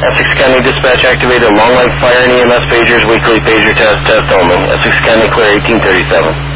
Essex County Dispatch activated Long Lake Fire and EMS pagers, weekly pager test only. Essex County clear 1837.